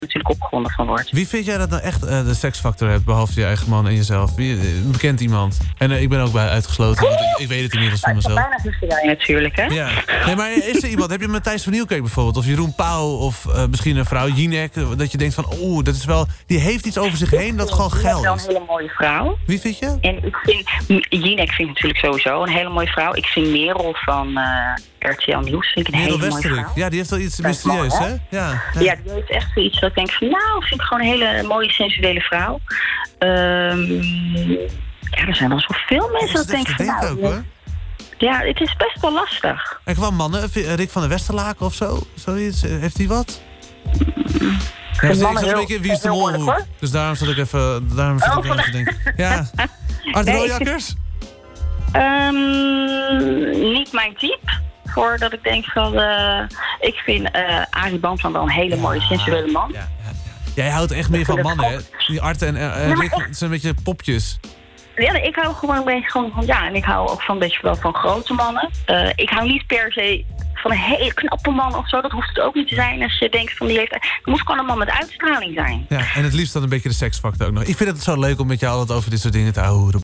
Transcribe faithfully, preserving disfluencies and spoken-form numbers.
natuurlijk opgewonden van wordt. Wie vind jij dat nou echt uh, de seksfactor heeft, behalve je eigen man en jezelf? Wie, uh, bekend iemand? En uh, ik ben ook bij uitgesloten, want ik, ik weet het inmiddels van mezelf. Bijna zusterij natuurlijk, hè? Ja. Nee, maar is er iemand? Heb je Matthijs van Nieuwkerk bijvoorbeeld? Of Jeroen Pauw? Of uh, misschien een vrouw, Jinek? Dat je denkt van, oeh, dat is wel... Die heeft iets over zich heen dat gewoon geil is. Wel een hele mooie vrouw. Wie vind je? En ik vind... Jinek vind ik natuurlijk sowieso een hele mooie vrouw. Ik vind Merel van uh, R T L Nieuws vind ik een Merel hele mooie Westerik. vrouw. Ja, die heeft wel iets mysterieus, hè? Ja, ja. Ja, die heeft echt zoiets dat ik denk van... Nou, vind ik gewoon een hele mooie, sensuele vrouw. Um, ja, er zijn wel zoveel mensen dat, dat denken van... Nou, ook, hoor. Ja, het is best wel lastig. En qua mannen, Rick van der Westerlaken of zo? Zoiets, heeft hij wat? Ja, ik zat een beetje wie is de mol. Dus daarom zat ik even, daarom zat oh, ik even te denken. Ja. Art nee, Rooijakkers? Um, niet mijn type. Voordat ik denk van... Uh, ik vind uh, Arie Bandman wel een hele mooie, ja, sensuele man. Ja, ja, ja. Jij houdt echt meer van mannen, hè? Die Art en, uh, en Rick zijn een beetje popjes. Ja, ik hou gewoon een beetje gewoon van... Ja, en ik hou ook van een beetje wel van grote mannen. Uh, ik hou niet per se van een hele knappe man of zo. Dat hoeft het ook niet te zijn als je denkt van die leeftijd. Het moet gewoon een man met uitstraling zijn. Ja, en het liefst dan een beetje de seksfactor ook nog. Ik vind het zo leuk om met jou altijd over dit soort dingen te houden.